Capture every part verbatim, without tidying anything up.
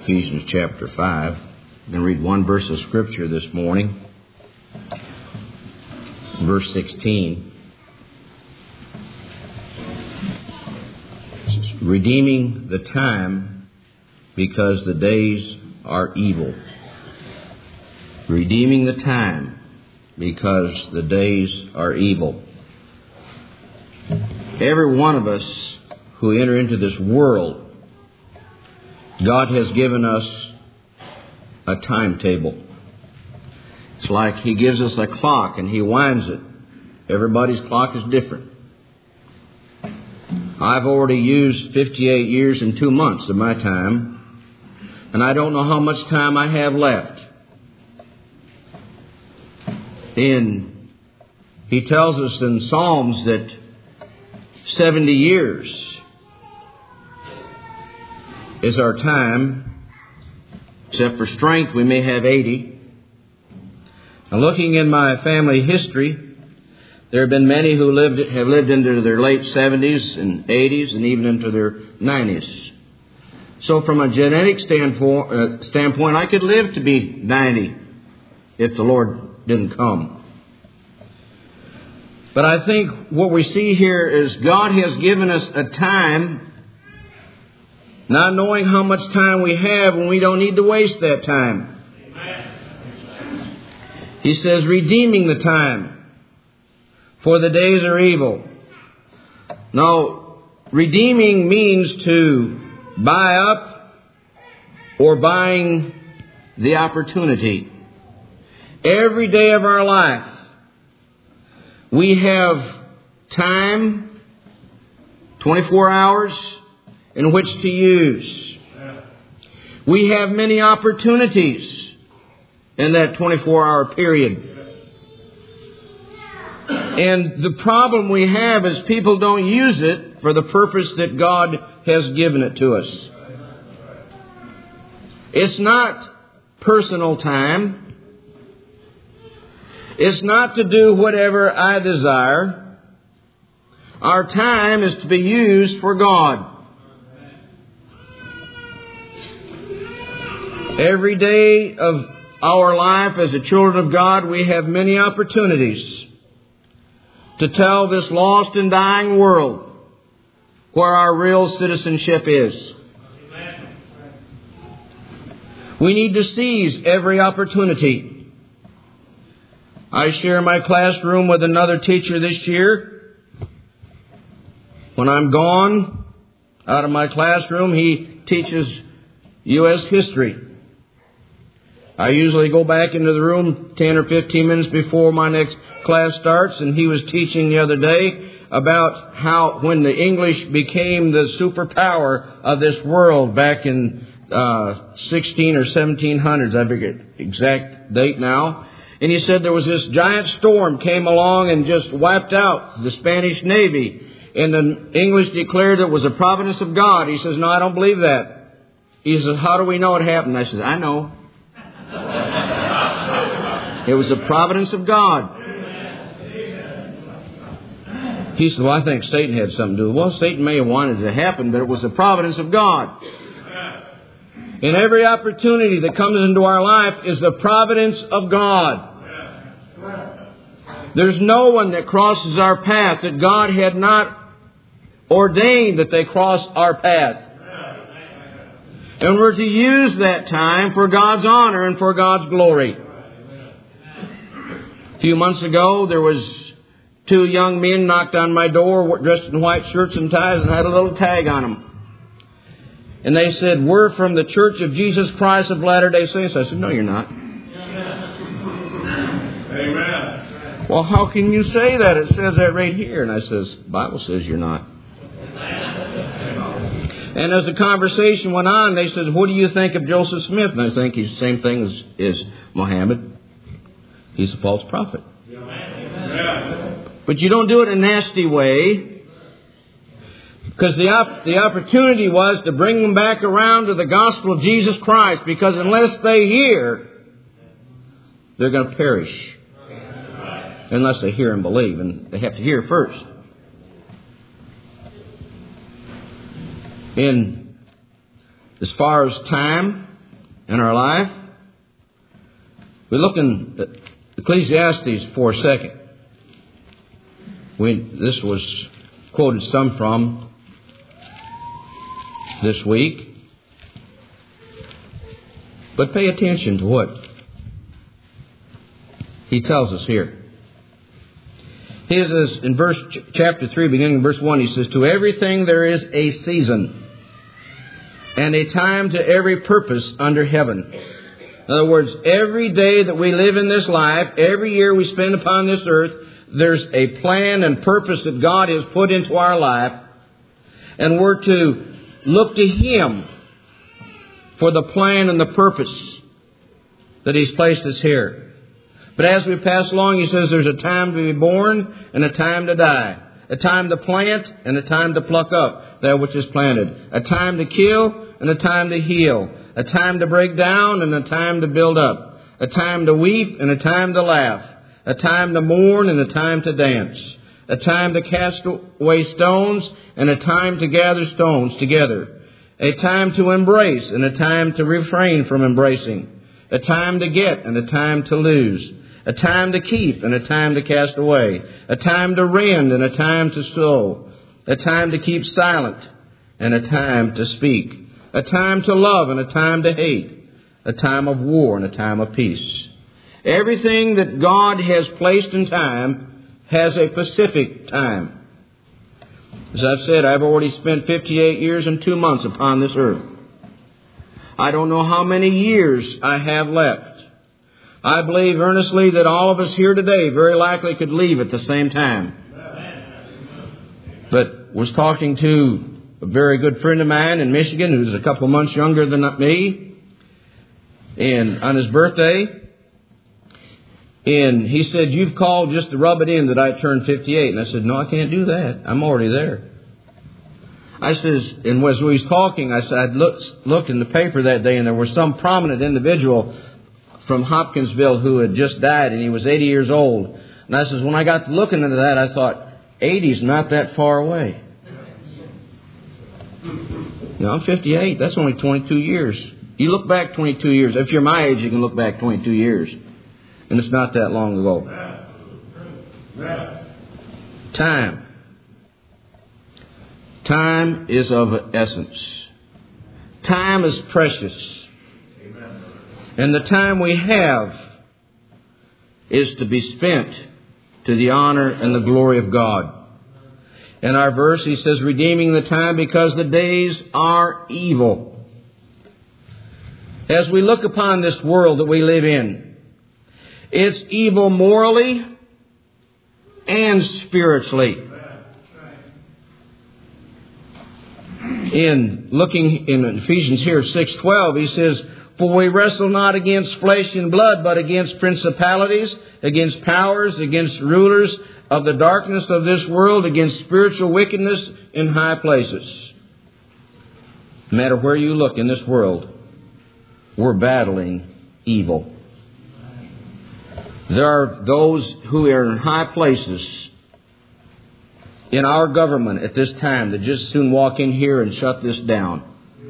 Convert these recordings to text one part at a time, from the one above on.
Ephesians chapter five. I'm going to read one verse of Scripture this morning. Verse sixteen. Redeeming the time because the days are evil. Redeeming the time because the days are evil. Every one of us who enter into this world, God has given us a timetable. It's like He gives us a clock and He winds it. Everybody's clock is different. I've already used fifty-eight years and two months of my time, and I don't know how much time I have left. And He tells us in Psalms that seventy years is our time. Except for strength, we may have eighty. Now, looking in my family history, there have been many who lived, have lived into their late seventies and eighties and even into their nineties. So from a genetic standpoint, uh, standpoint, I could live to be ninety if the Lord didn't come. But I think what we see here is God has given us a time, not knowing how much time we have when we don't need to waste that time. Amen. He says, redeeming the time, for the days are evil. Now, redeeming means to buy up or buying the opportunity. Every day of our life, we have time, twenty-four hours, in which to use. We have many opportunities in that twenty-four hour period. And the problem we have is people don't use it for the purpose that God has given it to us. It's not personal time. It's not to do whatever I desire. Our time is to be used for God. Every day of our life as the children of God, we have many opportunities to tell this lost and dying world where our real citizenship is. We need to seize every opportunity. I share my classroom with another teacher this year. When I'm gone out of my classroom, he teaches U S history. I usually go back into the room ten or fifteen minutes before my next class starts, and he was teaching the other day about how when the English became the superpower of this world back in uh sixteen or seventeen hundreds, I forget exact date now. And he said there was this giant storm came along and just wiped out the Spanish Navy. And the English declared it was a providence of God. He says, no, I don't believe that. He says, how do we know it happened? I said, I know. It was a providence of God. He said, well, I think Satan had something to do with it. Well, Satan may have wanted it to happen, but it was the providence of God. And every opportunity that comes into our life is the providence of God. There's no one that crosses our path that God had not ordained that they cross our path. And we're to use that time for God's honor and for God's glory. A few months ago, there was two young men knocked on my door dressed in white shirts and ties and had a little tag on them. And they said, we're from the Church of Jesus Christ of Latter-day Saints. I said, no, you're not. Amen. Well, how can you say that? It says that right here. And I says, the Bible says you're not. And as the conversation went on, they said, what do you think of Joseph Smith? And I think he's the same thing as, as Muhammad. He's a false prophet. But you don't do it in a nasty way. Because the op- the opportunity was to bring them back around to the gospel of Jesus Christ. Because unless they hear, they're going to perish. Unless they hear and believe. And they have to hear first. And as far as time, in our life. We look in Ecclesiastes for a second. We, this was quoted some from this week. But pay attention to what he tells us here. He says in verse chapter three, beginning in verse one, he says, "To everything there is a season, and a time to every purpose under heaven." In other words, every day that we live in this life, every year we spend upon this earth, there's a plan and purpose that God has put into our life, and we're to look to Him for the plan and the purpose that He's placed us here. But as we pass along, he says there's a time to be born and a time to die. A time to plant and a time to pluck up that which is planted. A time to kill and a time to heal. A time to break down and a time to build up. A time to weep and a time to laugh. A time to mourn and a time to dance. A time to cast away stones and a time to gather stones together. A time to embrace and a time to refrain from embracing. A time to get and a time to lose. A time to keep and a time to cast away. A time to rend and a time to sow. A time to keep silent and a time to speak. A time to love and a time to hate. A time of war and a time of peace. Everything that God has placed in time has a specific time. As I've said, I've already spent fifty-eight years and two months upon this earth. I don't know how many years I have left. I believe earnestly that all of us here today very likely could leave at the same time. But was talking to a very good friend of mine in Michigan who's a couple of months younger than me, and on his birthday, and he said, "You've called just to rub it in that I turned fifty-eight." And I said, "No, I can't do that. I'm already there." I says, and as we was talking, I said, I'd looked, looked in the paper that day, and there was some prominent individual from Hopkinsville who had just died, and he was eighty years old. And I says, when I got to looking into that, I thought, eighty's not that far away. You know, I'm fifty-eight. That's only twenty-two years. You look back twenty-two years. If you're my age, you can look back twenty-two years. And it's not that long ago. Time. Time is of essence. Time is precious. And the time we have is to be spent to the honor and the glory of God. In our verse, he says, redeeming the time because the days are evil. As we look upon this world that we live in, it's evil morally and spiritually. In looking in Ephesians here, six twelve, he says, for we wrestle not against flesh and blood, but against principalities, against powers, against rulers of the darkness of this world, against spiritual wickedness in high places. No matter where you look in this world, we're battling evil. There are those who are in high places in our government at this time that just soon walk in here and shut this down.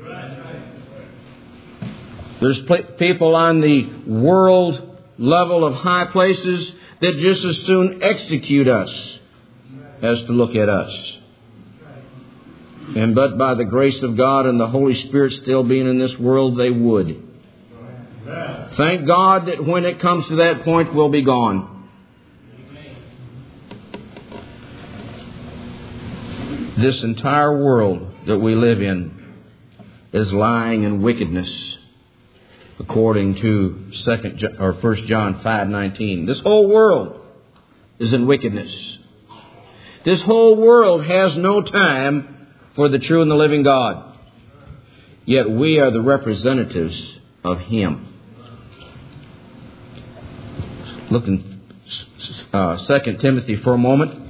There's people on the world level of high places that just as soon execute us as to look at us. And but by the grace of God and the Holy Spirit still being in this world, they would. Thank God that when it comes to that point, we'll be gone. This entire world that we live in is lying in wickedness, according to second or First John five nineteen. This whole world is in wickedness. This whole world has no time for the true and the living God. Yet we are the representatives of Him. Look in uh, Second Timothy for a moment.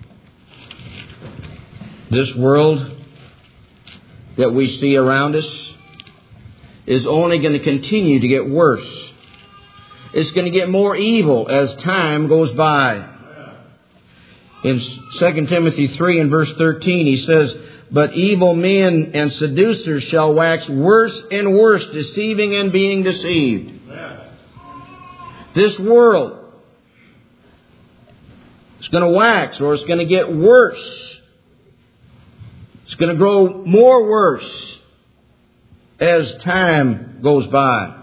This world that we see around us is only going to continue to get worse. It's going to get more evil as time goes by. In Second Timothy three and verse thirteen, he says, "But evil men and seducers shall wax worse and worse, deceiving and being deceived." This world is going to wax, or it's going to get worse. It's going to grow more worse as time goes by.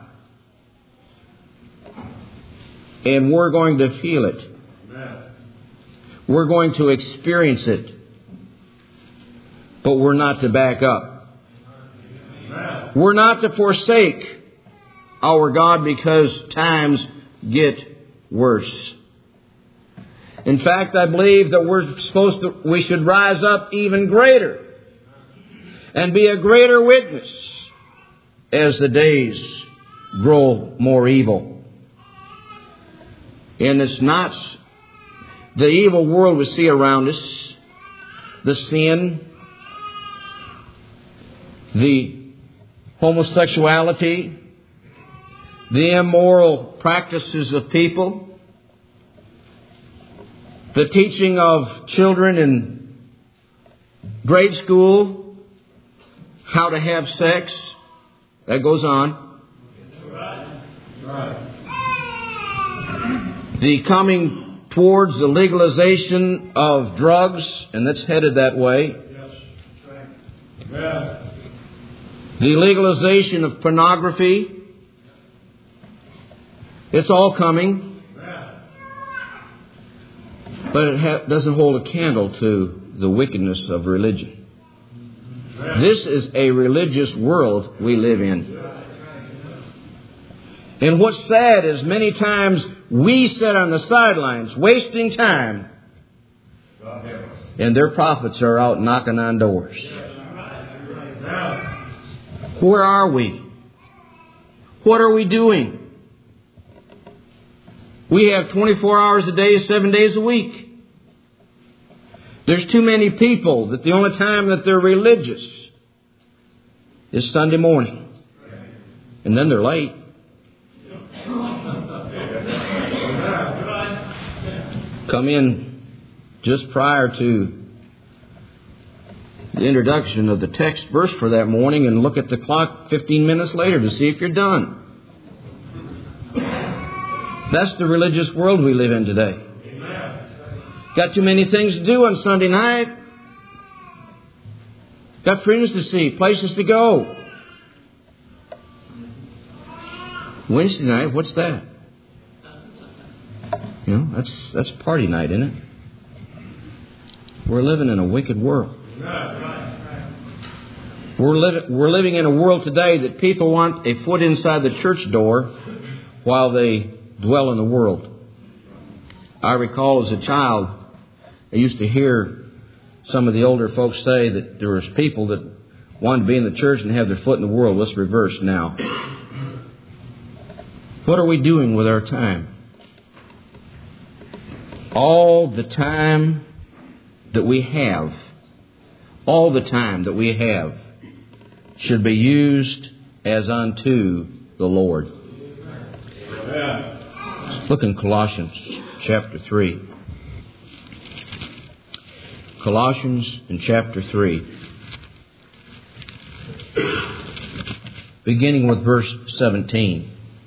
And we're going to feel it. We're going to experience it. But we're not to back up. We're not to forsake our God because times get worse. In fact, I believe that we're supposed to, we should rise up even greater and be a greater witness as the days grow more evil. And it's not the evil world we see around us, the sin, the homosexuality, the immoral practices of people, the teaching of children in grade school how to have sex. That goes on. The coming towards the legalization of drugs, and that's headed that way. The legalization of pornography. It's all coming. But it ha- doesn't hold a candle to the wickedness of religion. This is a religious world we live in. And what's sad is many times we sit on the sidelines wasting time, and their prophets are out knocking on doors. Where are we? What are we doing? We have twenty-four hours a day, seven days a week. There's too many people that the only time that they're religious is Sunday morning. And then they're late. Come in just prior to the introduction of the text verse for that morning and look at the clock fifteen minutes later to see if you're done. That's the religious world we live in today. Got too many things to do on Sunday night. Got friends to see, places to go. Wednesday night, what's that? You know, that's that's party night, isn't it? We're living in a wicked world. We're, li- we're living in a world today that people want a foot inside the church door while they dwell in the world. I recall as a child, I used to hear some of the older folks say that there was people that wanted to be in the church and have their foot in the world. Let's reverse now. What are we doing with our time? All the time that we have, all the time that we have should be used as unto the Lord. Let's look in Colossians chapter three. Colossians in chapter three. Beginning with verse seventeen.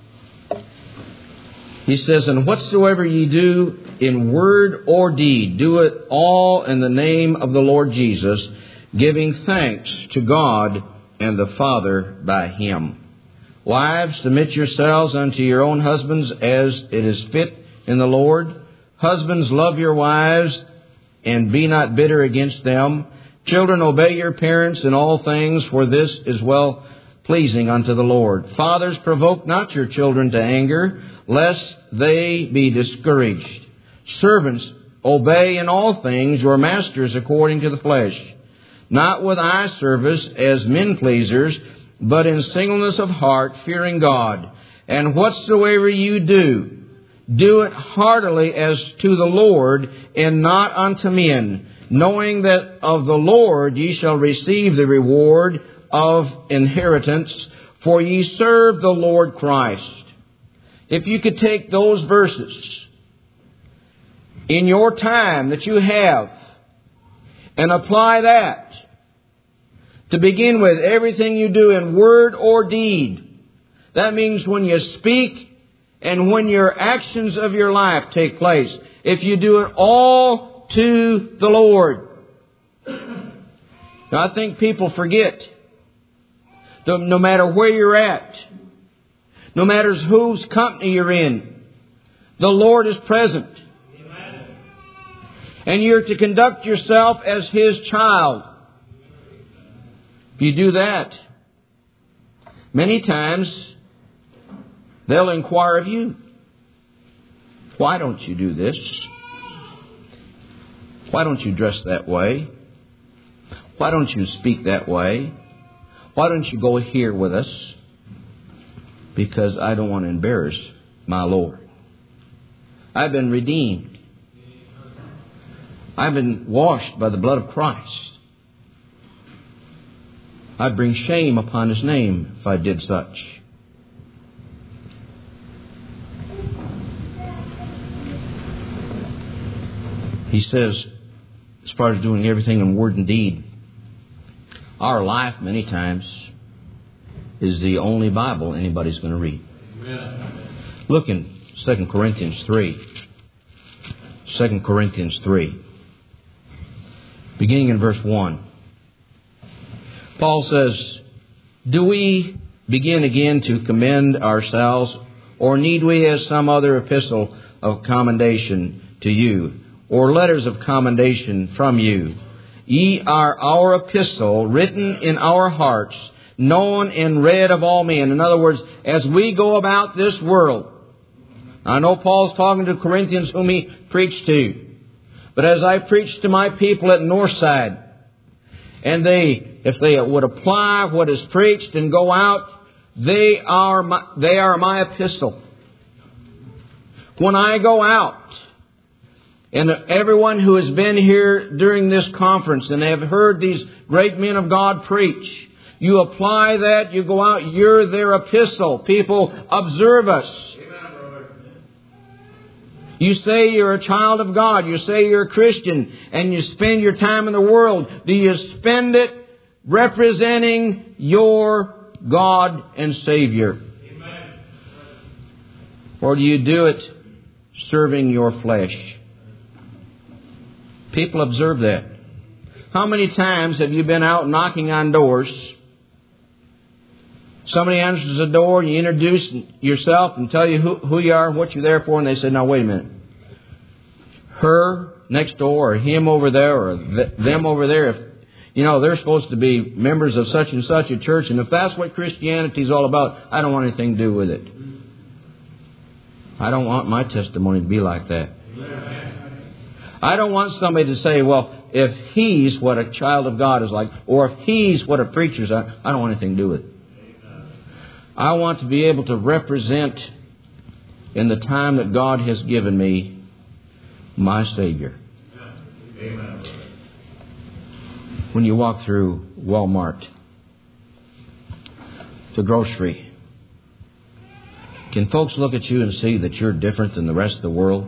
He says, "And whatsoever ye do in word or deed, do it all in the name of the Lord Jesus, giving thanks to God and the Father by Him. Wives, submit yourselves unto your own husbands as it is fit in the Lord. Husbands, love your wives and be not bitter against them. Children, obey your parents in all things, for this is well pleasing unto the Lord. Fathers, provoke not your children to anger, lest they be discouraged. Servants, obey in all things your masters according to the flesh, not with eye service as men pleasers, but in singleness of heart, fearing God. And whatsoever you do, do it heartily as to the Lord, and not unto men, knowing that of the Lord ye shall receive the reward of inheritance, for ye serve the Lord Christ." If you could take those verses in your time that you have and apply that to begin with everything you do in word or deed. That means when you speak and when your actions of your life take place. If you do it all to the Lord. Now, I think people forget. No matter where you're at, no matter whose company you're in, the Lord is present. Amen. And you're to conduct yourself as His child. If you do that, many times they'll inquire of you, why don't you do this? Why don't you dress that way? Why don't you speak that way? Why don't you go here with us? Because I don't want to embarrass my Lord. I've been redeemed. I've been washed by the blood of Christ. I'd bring shame upon His name if I did such. He says, as far as doing everything in word and deed, our life many times is the only Bible anybody's going to read. Amen. Look in Second Corinthians three. Second Corinthians three. Beginning in verse one. Paul says, do we begin again to commend ourselves, or need we as some other epistle of commendation to you, or letters of commendation from you? Ye are our epistle, written in our hearts, known and read of all men. In other words, as we go about this world, I know Paul's talking to Corinthians whom he preached to, but as I preach to my people at Northside, and they, if they would apply what is preached and go out, they are my, they are my epistle. When I go out, and everyone who has been here during this conference and have heard these great men of God preach, you apply that, you go out, you're their epistle. People observe us. You say you're a child of God. You say you're a Christian and you spend your time in the world. Do you spend it representing your God and Savior? Amen. Or do you do it serving your flesh? People observe that. How many times have you been out knocking on doors? Somebody answers the door, you introduce yourself and tell you who, who you are and what you're there for, and they say, now wait a minute. Her next door, or him over there, or th- them over there, if you know, they're supposed to be members of such and such a church, and if that's what Christianity is all about, I don't want anything to do with it. I don't want my testimony to be like that. I don't want somebody to say, well, if he's what a child of God is like, or if he's what a preacher's like, I don't want anything to do with it. I want to be able to represent in the time that God has given me my Savior. Amen. When you walk through Walmart, the grocery, can folks look at you and see that you're different than the rest of the world?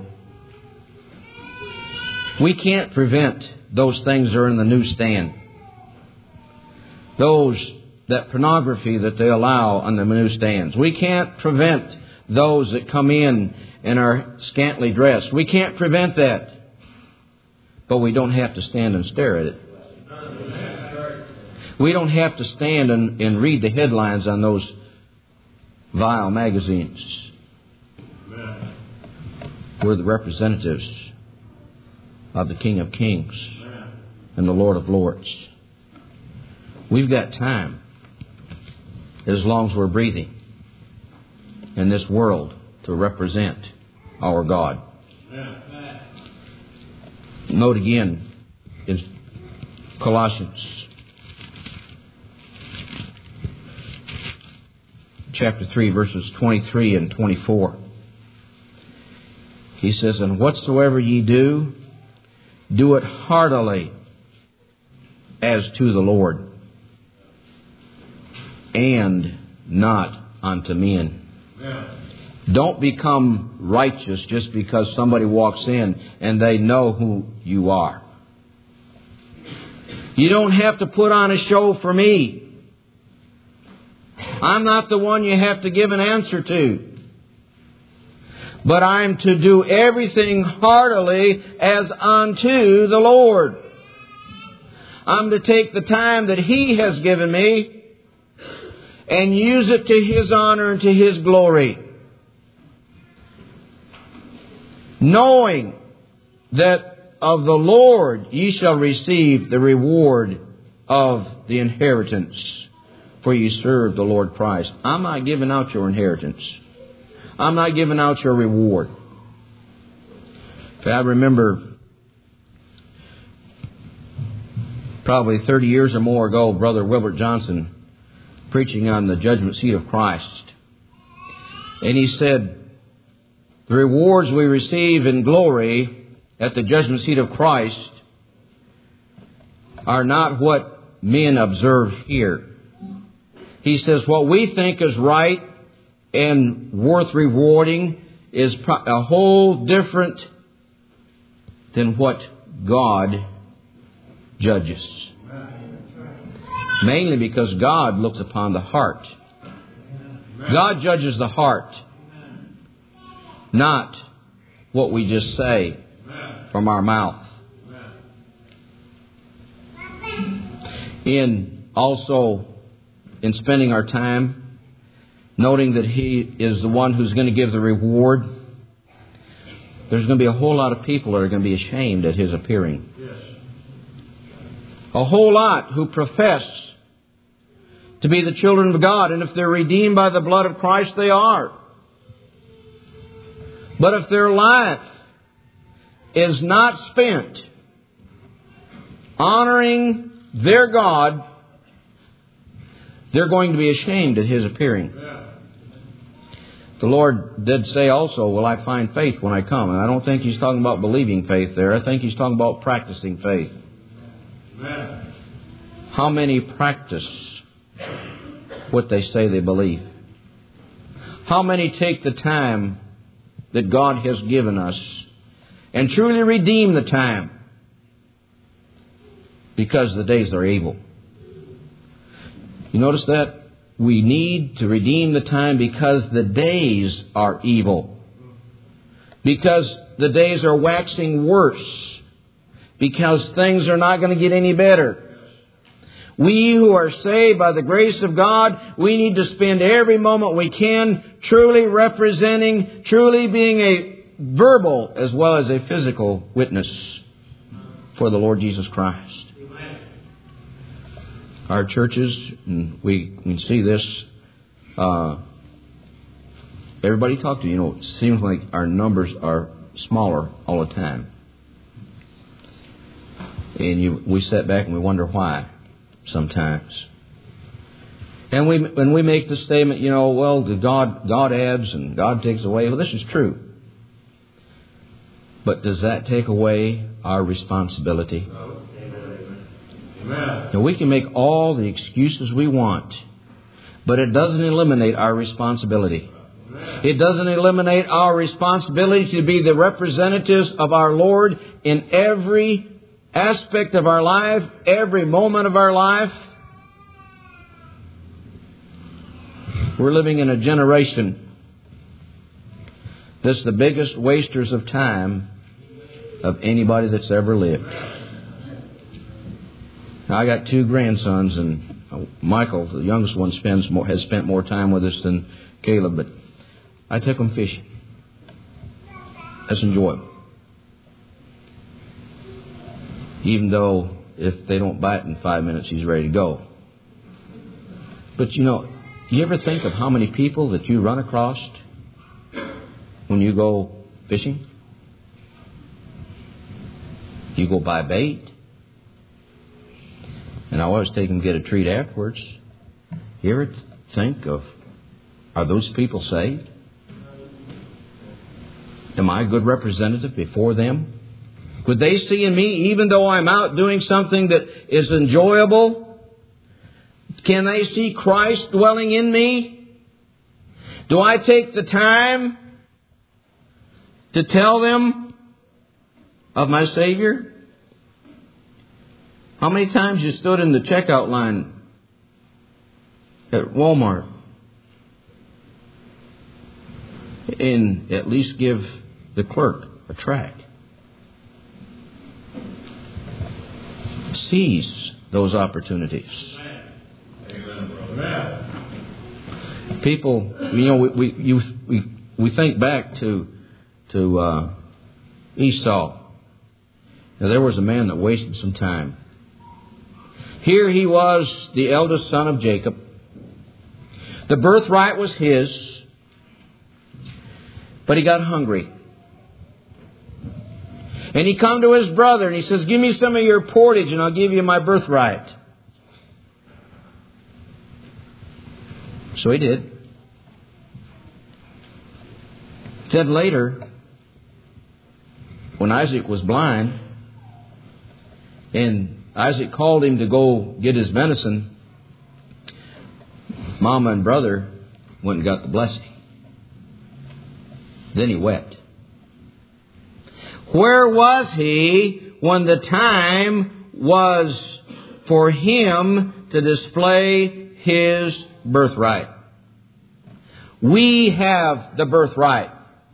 We can't prevent those things that are in the newsstand. Those, that pornography that they allow on the newsstands. We can't prevent those that come in and are scantily dressed. We can't prevent that. But we don't have to stand and stare at it. We don't have to stand and, and read the headlines on those vile magazines. We're the representatives of the King of Kings and the Lord of Lords. We've got time, as long as we're breathing in this world, to represent our God. Note again in Colossians chapter three, verses twenty-three and twenty-four. He says, and whatsoever ye do, do it heartily as to the Lord, and not unto men. Yeah. Don't become righteous just because somebody walks in and they know who you are. You don't have to put on a show for me. I'm not the one you have to give an answer to. But I'm to do everything heartily as unto the Lord. I'm to take the time that He has given me and use it to His honor and to His glory. Knowing that of the Lord ye shall receive the reward of the inheritance, for ye serve the Lord Christ. I'm not giving out your inheritance. I'm not giving out your reward. I remember probably thirty years or more ago, Brother Wilbert Johnson preaching on the judgment seat of Christ. And he said, the rewards we receive in glory at the judgment seat of Christ are not what men observe here. He says what we think is right and worth rewarding is a whole different than what God judges. Mainly because God looks upon the heart. God judges the heart, not what we just say from our mouth. In also in spending our time, noting that He is the one who's going to give the reward, there's going to be a whole lot of people that are going to be ashamed at His appearing. A whole lot who profess to be the children of God, and if they're redeemed by the blood of Christ, they are. But if their life is not spent honoring their God, they're going to be ashamed at His appearing. The Lord did say also, will I find faith when I come? And I don't think He's talking about believing faith there. I think He's talking about practicing faith. Amen. How many practice what they say they believe? How many take the time that God has given us and truly redeem the time? Because the days are evil. You notice that? We need to redeem the time because the days are evil. Because the days are waxing worse. Because things are not going to get any better. We who are saved by the grace of God, we need to spend every moment we can truly representing, truly being a verbal as well as a physical witness for the Lord Jesus Christ. Our churches, and we can see this, uh, everybody talk to you, you know, it seems like our numbers are smaller all the time. And you, we sit back and we wonder why sometimes. And we, when we make the statement, you know, well, the God, God adds and God takes away. Well, this is true. But does that take away our responsibility? Now, we can make all the excuses we want, but it doesn't eliminate our responsibility. It doesn't eliminate our responsibility to be the representatives of our Lord in every aspect of our life, every moment of our life. We're living in a generation that's the biggest wasters of time of anybody that's ever lived. Now, I got two grandsons, and Michael, the youngest one, spends more, has spent more time with us than Caleb, but I took them fishing. That's enjoyable. Even though if they don't bite in five minutes, he's ready to go. But you know, you ever think of how many people that you run across when you go fishing? You go buy bait. And I always take them to get a treat afterwards. You ever think of, are those people saved? Am I a good representative before them? Would they see in me, even though I'm out doing something that is enjoyable, can they see Christ dwelling in me? Do I take the time to tell them of my Savior? How many times you stood in the checkout line at Walmart and at least give the clerk a tract? Seize those opportunities. People, you know, we we you, we, we think back to to uh, Esau. Now, there was a man that wasted some time. Here he was, the eldest son of Jacob. The birthright was his, but he got hungry. And he come to his brother and he says, give me some of your portage and I'll give you my birthright. So he did. Said later, when Isaac was blind, and Isaac called him to go get his venison, Mama and brother went and got the blessing. Then he wept. Where was he when the time was for him to display his birthright? We have the birthright.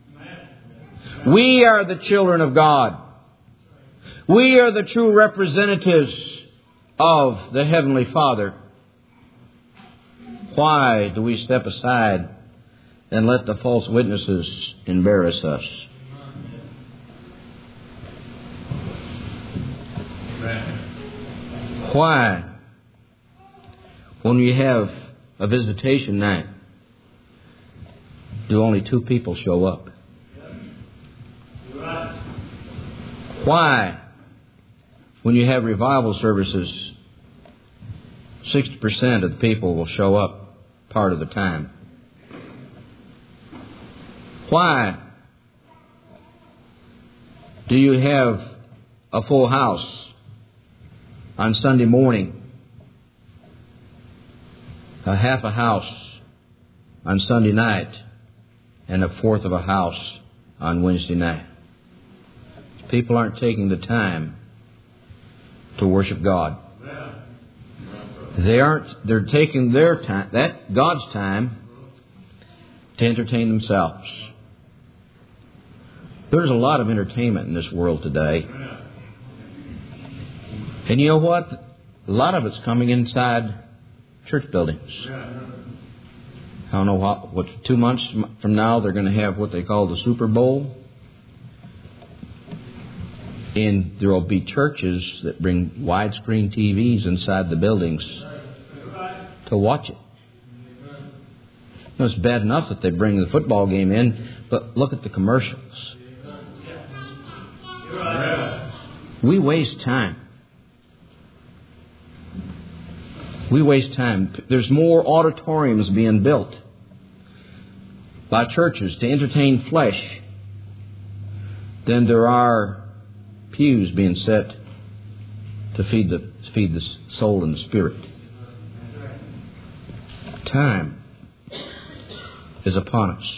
We are the children of God. We are the true representatives of the Heavenly Father. Why do we step aside and let the false witnesses embarrass us? Why, when you have a visitation night, do only two people show up? Why, when you have revival services, sixty percent of the people will show up part of the time? Why do you have a full house on Sunday morning, a half a house on Sunday night, and a fourth of a house on Wednesday night? People aren't taking the time to worship God. They aren't, they're taking their time, that God's time, to entertain themselves. There's a lot of entertainment in this world today. And you know what? A lot of it's coming inside church buildings. I don't know what, what two months from now they're going to have what they call the Super Bowl. And there will be churches that bring widescreen T Vs inside the buildings to watch it. You know, it's bad enough that they bring the football game in, but look at the commercials. We waste time. We waste time. There's more auditoriums being built by churches to entertain flesh than there are pews being set to feed the feed the soul and the spirit. Time is upon us.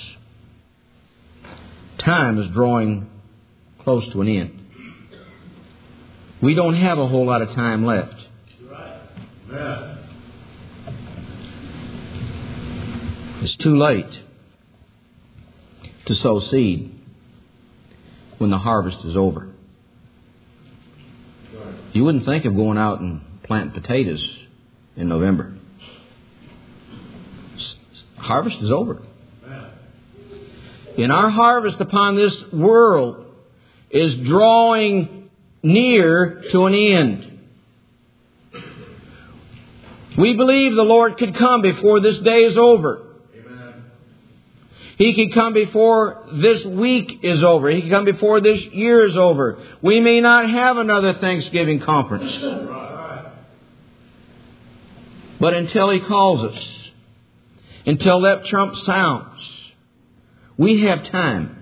Time is drawing close to an end. We don't have a whole lot of time left. It's too late to sow seed when the harvest is over. You wouldn't think of going out and planting potatoes in November. Harvest is over. And our harvest upon this world is drawing near to an end. We believe the Lord could come before this day is over. He could come before this week is over. He could come before this year is over. We may not have another Thanksgiving conference. But until He calls us, until that trump sounds, we have time.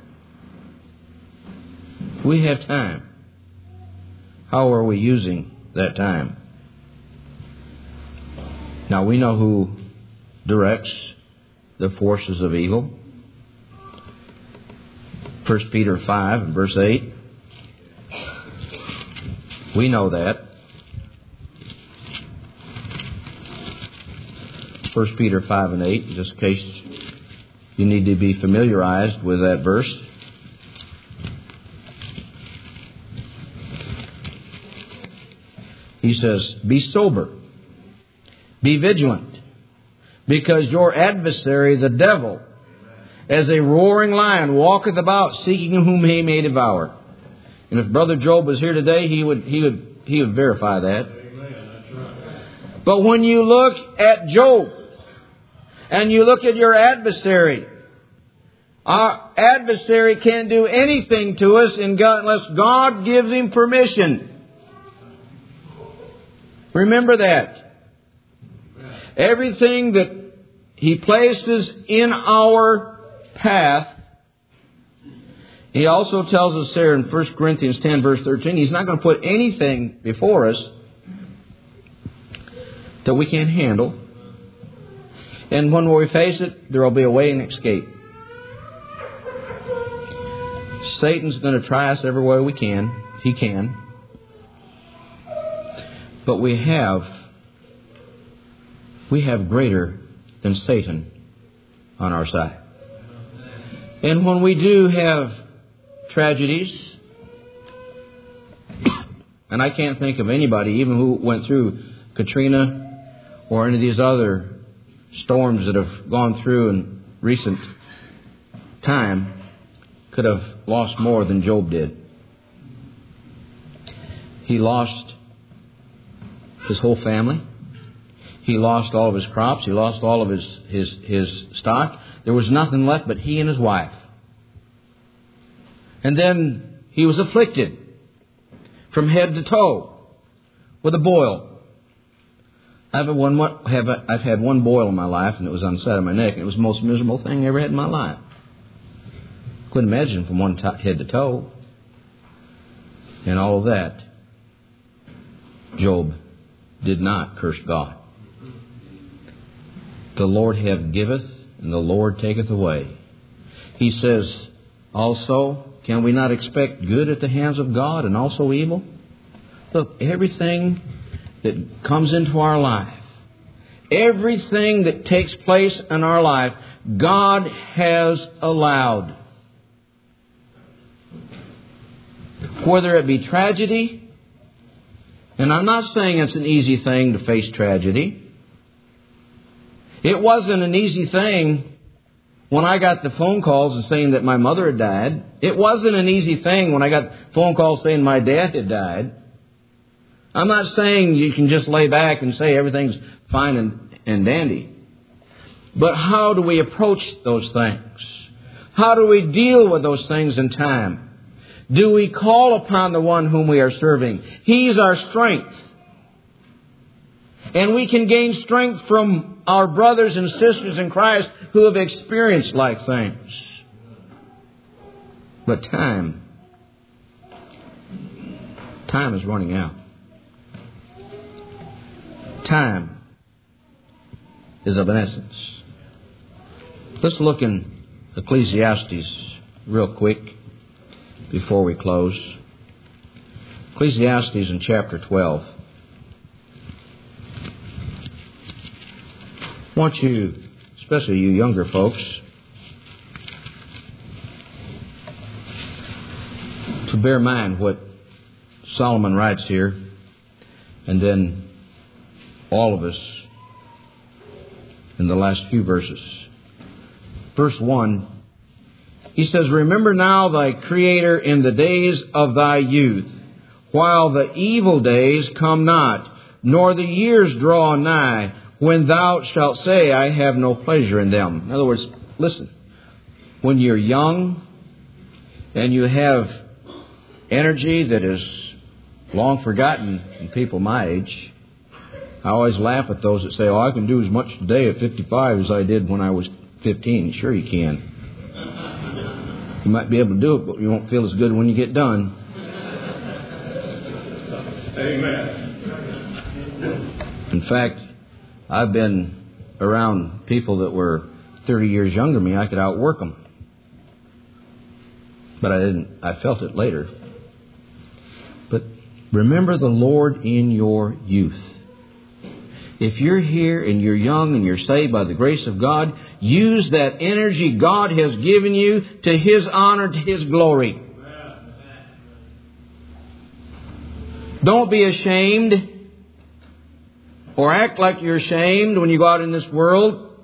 We have time. How are we using that time? Now we know who directs the forces of evil. First Peter five, verse eight. We know that. First Peter five and eight, just in case you need to be familiarized with that verse. He says, be sober, be vigilant, because your adversary, the devil, as a roaring lion, walketh about, seeking whom he may devour. And if Brother Job was here today, he would he would he would verify that. But when you look at Job and you look at your adversary, our adversary can't do anything to us in God unless God gives him permission. Remember that. Everything that he places in our path, he also tells us there in First Corinthians ten, verse thirteen, he's not going to put anything before us that we can't handle. And when we face it, there will be a way and escape. Satan's going to try us every way we can. He can. But we have, we have greater than Satan on our side. And when we do have tragedies, and I can't think of anybody, even who went through Katrina or any of these other storms that have gone through in recent time, could have lost more than Job did. He lost his whole family. He lost all of his crops. He lost all of his, his, his stock. There was nothing left but he and his wife. And then he was afflicted from head to toe with a boil. I've had one, have, I've had one boil in my life, and it was on the side of my neck. It was the most miserable thing I ever had in my life. Couldn't imagine from one top, head to toe. And all of that. Job did not curse God. The Lord have giveth, and the Lord taketh away. He says also, can we not expect good at the hands of God and also evil? Look, everything that comes into our life, everything that takes place in our life, God has allowed. Whether it be tragedy, and I'm not saying it's an easy thing to face tragedy. It wasn't an easy thing when I got the phone calls saying that my mother had died. It wasn't an easy thing when I got phone calls saying my dad had died. I'm not saying you can just lay back and say everything's fine and, and dandy. But how do we approach those things? How do we deal with those things in time? Do we call upon the one whom we are serving? He's our strength. And we can gain strength from our brothers and sisters in Christ who have experienced like things. But time, time is running out. Time is of an essence. Let's look in Ecclesiastes real quick before we close. Ecclesiastes in chapter twelve. I want you, especially you younger folks, to bear in mind what Solomon writes here, and then all of us in the last few verses. Verse one, he says, remember now thy Creator in the days of thy youth, while the evil days come not, nor the years draw nigh, when thou shalt say, I have no pleasure in them. In other words, listen, when you're young and you have energy that is long forgotten in people my age, I always laugh at those that say, oh, I can do as much today at fifty-five as I did when I was fifteen. Sure you can. You might be able to do it, but you won't feel as good when you get done. Amen. In fact, I've been around people that were thirty years younger than me, I could outwork them. But I didn't. I felt it later. But remember the Lord in your youth. If you're here and you're young and you're saved by the grace of God, use that energy God has given you to His honor, to His glory. Don't be ashamed or act like you're ashamed when you go out in this world.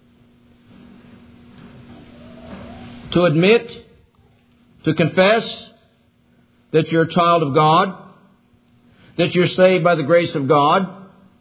To admit, to confess that you're a child of God, that you're saved by the grace of God.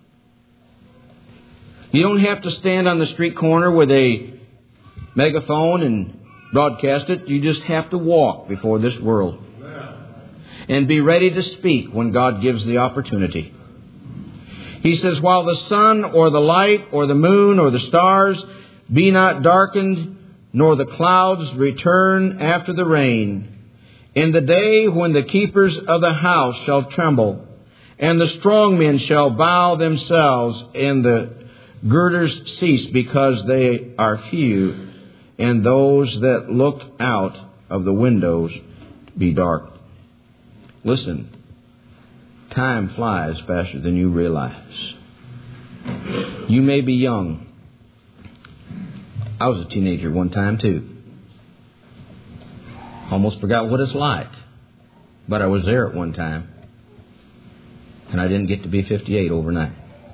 You don't have to stand on the street corner with a megaphone and broadcast it. You just have to walk before this world. And be ready to speak when God gives the opportunity. He says, while the sun or the light or the moon or the stars be not darkened, nor the clouds return after the rain, in the day when the keepers of the house shall tremble, and the strong men shall bow themselves, and the girders cease because they are few, and those that look out of the windows be dark. Listen, time flies faster than you realize. You may be young. I was a teenager one time too. Almost forgot what it's like. But I was there at one time. And I didn't get to be fifty-eight overnight.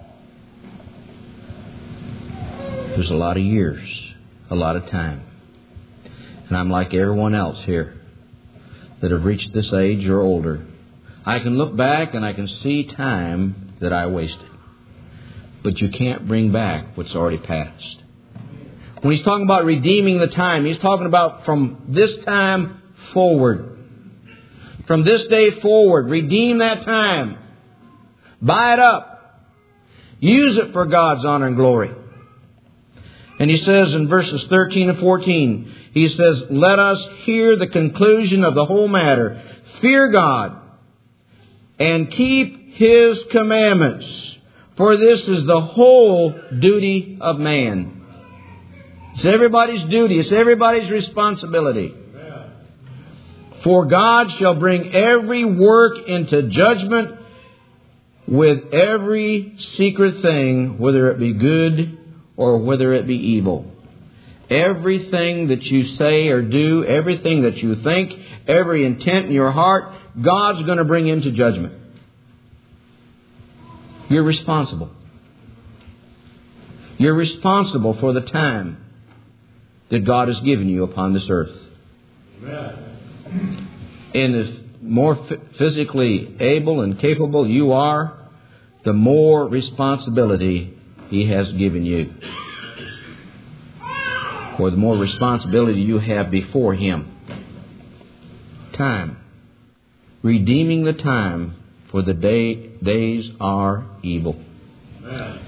There's a lot of years, a lot of time. And I'm like everyone else here that have reached this age or older. I can look back and I can see time that I wasted. But you can't bring back what's already passed. When he's talking about redeeming the time, he's talking about from this time forward. From this day forward, redeem that time. Buy it up. Use it for God's honor and glory. And he says in verses thirteen and fourteen, he says, let us hear the conclusion of the whole matter. Fear God and keep His commandments, for this is the whole duty of man. It's everybody's duty. It's everybody's responsibility. For God shall bring every work into judgment with every secret thing, whether it be good or whether it be evil. Everything that you say or do, everything that you think, every intent in your heart, God's going to bring into judgment. You're responsible. You're responsible for the time that God has given you upon this earth. Amen. And the more physically able and capable you are, the more responsibility He has given you. Or the more responsibility you have before Him. Time. Redeeming the time, for the day, days are evil. Amen.